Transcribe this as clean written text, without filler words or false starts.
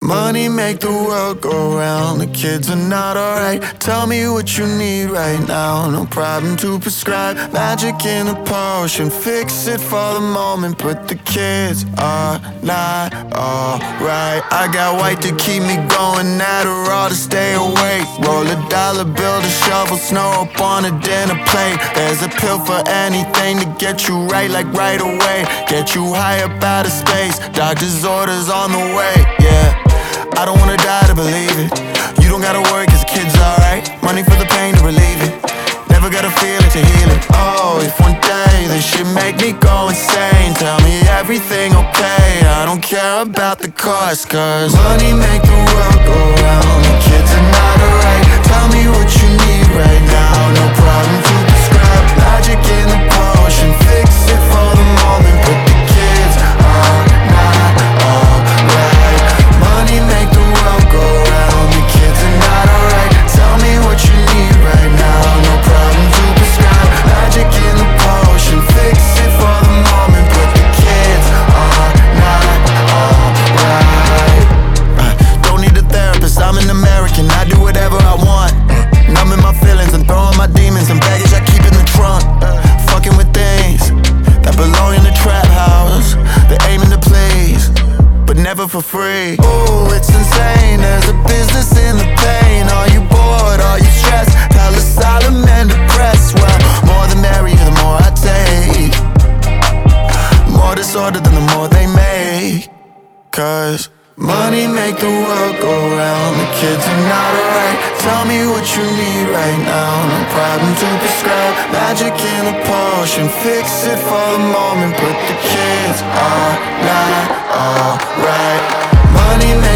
Money make the world go round. The kids are not alright. Tell me what you need right now. No problem to prescribe. Magic in a potion. Fix it for the moment. But the kids are not alright. I got white to keep me going. Adderall to stay awake. Roll a dollar bill to shovel snow up on a dinner plate. There's a pill for anything to get you right, like right away. Get you high up out of space. Doctor's orders on the way, yeah. I don't wanna die to believe it. You don't gotta worry cause the kid's alright. Money for the pain to relieve it. Never gotta feel it to heal it. Oh, if one day this shit make me go insane, tell me everything okay. I don't care about the cost, cause money make the world go round. The kids are not alright. Tell me what you need right now. No problem to prescribe. Magic in the potion. Fix it for the moment. But the kids are not alright. Money make the world go round. The kids are not alright. Tell me what you need right now. No problem to prescribe. Magic in the potion. Fix it for the moment. But the kids are not alright. Don't need a therapist, I'm an American. I do whatever I want. Numbing my feelings and throwing my demons and baggage I keep in the trunk. Fucking with things that belong in the trap house. They're aiming to please, but never for free. Ooh, it's insane, there's a business in the pain. Are you bored, are you stressed? Tell us solemn and depressed. Well, more the merrier, the more I take. More disorder than the more they make. Cause money make the world go round. The kids are not alright. Tell me what you need right now. No problem to prescribe. Magic in a potion. Fix it for the moment. But the kids are not alright. Money